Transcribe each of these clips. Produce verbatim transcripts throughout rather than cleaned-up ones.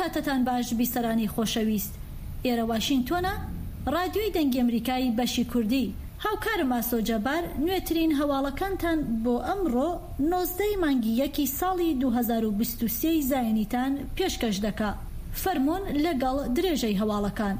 کاتتان باش بیسەرانی خۆشەویست. ئێرە واشنگتۆنە، رادیۆی دەنگی ئەمریکای بەشی کوردی. هاوکارم ئاسۆ جەبار نوێترین هەواڵەکانتان بۆ ئەمڕۆ نۆزدەی مانگی یەکی ساڵی دوو هەزار و بیست و سێ زاینیتان پێشکەش دەکا. فەرمۆن لەگەڵ درێژەی هەواڵەکان.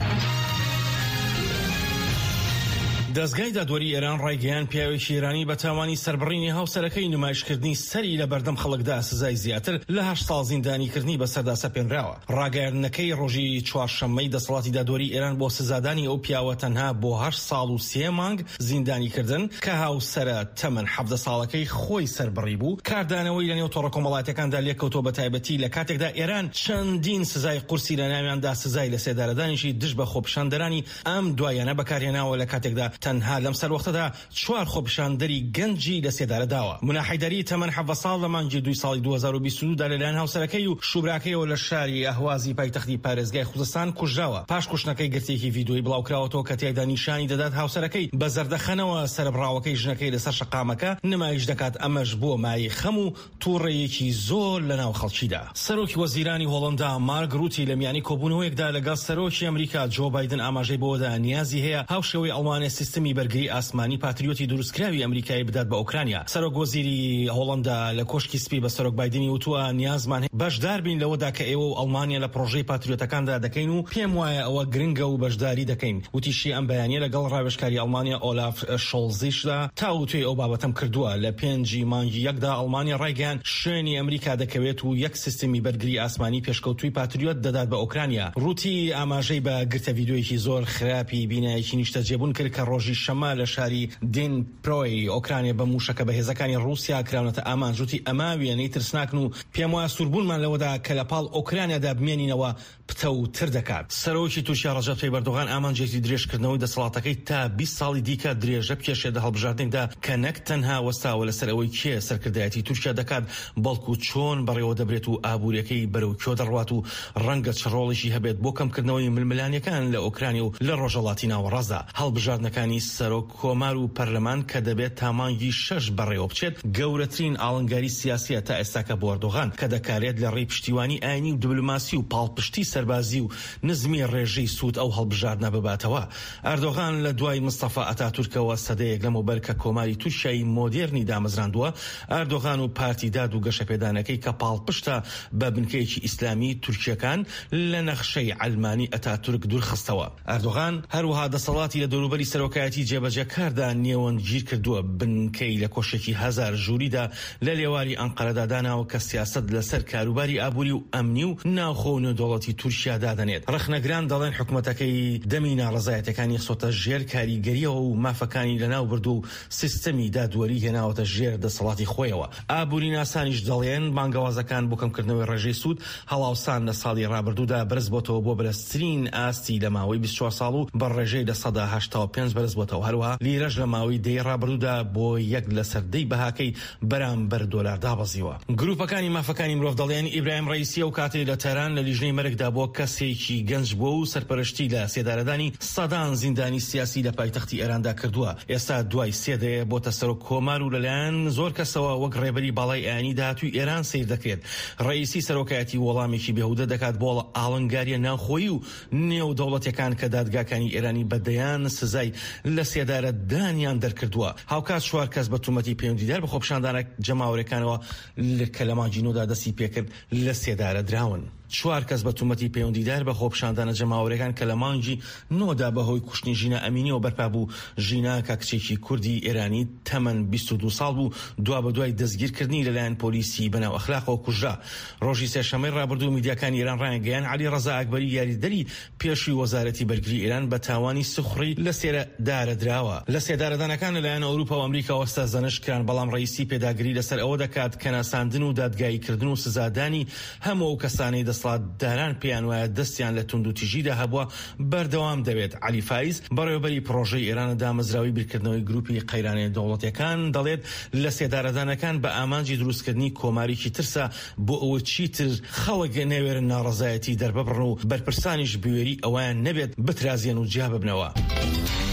دەستگای دادوەری ئێران ڕایگەیان پیاوێکی ئێرانی بە تاوانی سەربڕینی هاوسەرەکەی نمایشکردنی سەری لە بەردەم خەڵکدا سزای زیاتر لە هەشت ساڵ زیندانیکردنی بەسەردا سەپێنراوە. ڕاگەیاندنەکەی ڕۆژی چوارشەممەی دەسەڵاتی دادوەری ئێران بۆ سزادانی ئەو پیاوە تەنها بۆ هەشت ساڵ و سێ مانگ زیندانیکردن کە هاوسەرە تەمەن حەڤدە ساڵەکەی خۆی سەربڕی بوو، کاردانەوەی لە نێو تۆڕە کۆمەڵایەتەکاندا لێکەوتۆ بە تایبەتی لە کاتێکدا ئێران چەندین سزای قورسی لە ناویاندا سزای لە سێدارەدانیشی دژ بە خۆپیشاندەرانی ئەم دوایانە بەکارهێناوە لە کاتێکدا تەنها لەم سەروەختەدا چوار خۆپیشاندەری گەنجی لە سێدارە داوە. مونا حەیدەری تەمەن حەڤدە ساڵ لە مانگی دووی ساڵی دوو هەزار و بیست و دوودا لەلایەن هاوسەرەکەی و شوبراکەیەوە لە شاری ئەهوازی پایتەختی پارێزگای خوزستان کوژراوە. پاش کوشتنەکەی گرتێکی ڤیدیۆی بڵاوکراوەتەوە کە تێیدا نیشانی دەدات هاوسەرەکەی بە زەردەخەنەوە سەربڕاوەکەی ژنەکەی لەسەر شەقامەکە نمایش دەکات. ئەمەش بۆ مای خەم و تووڕێیەکی زۆر لەناو خەڵکیدا. سەرۆکی وەزیرانی هۆڵەندا مارک ڕوتی لە میانی کۆبوونەوەیەکدا لەگەڵ سەرۆکی ئەمریکا جۆ بایدن ئاماژەی بۆدا نیازی هەیە هاوشێوەی ئەڵمانیا سیستەمی بەرگری ئاسمانی پاتریۆتی دروستکراوی ئەمریکای بدات بە ئوکرانیا. سەرۆک وەزیری هۆڵەندا لە کۆشکی سپی بە سەرۆک بایدنی وتووە نیازمان بەشدار بین لەوەدا کە ئێوە و ئەڵمانیا لە پرۆژەی پاتریۆتەکاندا دەکەین و پێم وایە ئەوە گرنگە و بەشداری دەکەین. وتیشی ئەم بەیانیە لەگەڵ ڕاوێژکاری ئەڵمانیا ئۆلاف شۆڵزیشدا تاو توێ ئەو بابەتەم کردووە. لە پێنجی مانگی یەکدا ئەڵمانیا ڕایگەیان شوێنی ئەمریکا دەکەوێت و یەک سیستەمی بەرگری ئاسمانی پێشکەوتووی پاتریۆت دەدات بە ئوکرانیا. ڕوتی ئاماژەی بە گرتە ڤیدیۆیەکی زۆر خراپی بینایەکی نیشتە جێبوون کرد کە ڕۆژی شەمە لە شاری دین پرۆی ئۆکرانیا بە موشەکە بەهێزەکانی ڕووسیا کراونەتە ئامان. ژووتی ئەما وێنەی ترسناکن و پێم وایە سووربوونمان لەوەدا کە لە پاڵ ئۆکرانیادا بمێنینەوە پتە و تر دەکات. سەرۆکی تورکیا ڕەجەب تەیب ئەردۆغان ئامانجێتی درێژکردنەوەی دەسەڵاتەکەی تا بیست ساڵی دیکە درێژە پێشێدە هەڵبژاردنێکدا کە نەک تەنها وەستاوە لەسەر ئەوەی کێ سەرکردایەتی تورکیا دەکات بەڵکو چۆن بەڕێوە دەبرێت و ئابوووریەکەی بەرەو کۆ دەڕوات و ڕەنگە چڕۆڵیشی هەبێت بۆ کەمکردنەوەی ململانیەکان لە ئۆکرانیا و لە ڕۆژهەڵاتی ناوەڕاستدا. هەڵبژاردنەکانی سەرۆک کۆمار و پەرلەمان کە دەبێت تامانگی شەش بەڕێوە بچێت گەورەترین ئاڵنگاری سیاسیە تا ئێستاکە بۆ ئەردۆغان کە دەکارێت لە ڕێی پشتیوانی ئاینی و دیبلۆماسی و پاڵپشتی سەربازی و نزمی ڕێژەی سوود ئەو هەڵبژاردنە بباتەوە. ئەردۆغان لە دوای مستەفا ئەتاتورکەوە سەدەیەک لەمەوبەر کە کۆماری تورکیای مۆدێرنی دامەزراندووە، ئەردۆغان و پارتی داد و گەشەپێدانەکەی کە پاڵپشتە بە بنکەیەکی ئیسلامی تورکیەکان لە نەخشەی عەلمانی ئەتاتورک دوورخستەوە. ئەردۆغان هەروەها دەسەڵاتی لە دەوروبەری سەرۆکایەتی جێبەجێکاردا نێوەندگیر کردووە. بنکەی لە کۆشێکی هەزار ژووریدا لە لێواری ئەنقەرەدا داناوە کە سیاست لەسەر کاروباری ئابووری و ئەمنی و ناوخۆ و نێودەوڵەتی تورکیا دادەنێت. ڕەخنەگران دەڵێن حکوومەتەکەی دەمی ناڕەزایەتەکانی خسۆتە ژێر کاریگەریەوە و مافەکانی لەناو بردو و سیستەمی دادوەری هێناوەتە ژێر دەسەڵاتی خۆیەوە. ئابووری ناسانیش دەڵێن بانگەوازەکان بۆ کەمکردنەوەی ڕێژەی سوود هەڵاوسان لە ساڵی ڕابردوودا بەرز بۆتەوە بۆ بەرزترین ئاستی لە ماوەی بیست و چوار ساڵ و بە ڕێژەی لە سەدا هەشتا و پێنج بەرز بۆتەوە. هەروەها لیرەش لە ماوەی دەی ڕابردوودا بۆ یەک لە سەردەی بەهاکەی بەرامبەر دۆلار دابەزیوە. گروپەکانی مافەکانی مرۆڤ دەڵێن ئیبراهیم ڕەیسی و کاتێ لە تەران لە لیژنەی مەرگدا بۆ کەسێکی گەنج بووە و سەرپەرشتی لە سێدارەدانی سەدان زیندانی سیاسی لە پایتەختی ئێراندا کردووە. ئێستا دوای سێدەیە بۆتە سەرۆک کۆمار و لەلایەن زۆر کەسەوە وەک ڕێبەری باڵای ئاینی داهاتووی ئێران سیر دەکرێت. ڕەیسی سەرۆکایەتی وەڵامێکی بێهودە دەکات بۆ ئاڵنگاریە ناوخۆیی و نێو دەوڵەتەکان کە دادگاکانی ئێرانی بەدەیان سزای لە سێدارە دانیان دەرکردووە. هاوکات چوار کەس بە تومەتی پەیوەندیدار بە خۆپیشاندانە جەماوەرەکانەوە کە لە مانگی نۆدا دەستی پێکرد لە سێدارە دراون. چوار کەس بە تومەتی پەیوەندیدار بە خۆپیشاندانە جەماوەرەکان کە لە مانگی نۆدا بەهۆی کوشتنی ژینە ئەمینیەوە بەرپا بوو. ژینا کە کچێکی کوردی ئێرانی تەمەن بیست و دوو ساڵ بوو دوا بە دوای دەستگیرکردنی لەلایەن پۆلیسی بەناو ئەخلاقەوە کوژرا. ڕۆژی سێشەمەی ڕابردوو میدیاکانی ئێران ڕایگەیان عەلی ڕەزا ئەکبەری یاریدەری پێشووی وەزارەتی بەرگری ئێران بە تاوانی سوخڕی لە سێدارە دراوە. لە سێدارەدانەکان لەلایەن ئەوروپا و ئەمریکا وەستە زەنش کران، بەڵام ڕەیسی پێداگری لەسەر ئەوە دەکات کە ناساندن و دادگاییکردن و سزادانی هەموو کەسانەی دەسەڵاتداران پێیان وایە دەستیان لە توند و تیژیدا هەبووە بەردەوام دەوێت. عەلی فایز بەڕێوەبەری پرۆژەی ئێرانە دامەزراوی بیرکردنەوەی گروپی قەیرانی دەوڵەتیەکان دەڵێت لە سێدارەدانەکان بە ئامانجی دروستکردنی کۆماریکی ترسە بۆ ئەوە چیتر خەڵک نەوێرن ناڕەزایەتی دەرببڕن و بەرپرسانیش بوێری ئەویان نەبێت بترازێن و جیا ببنەوە.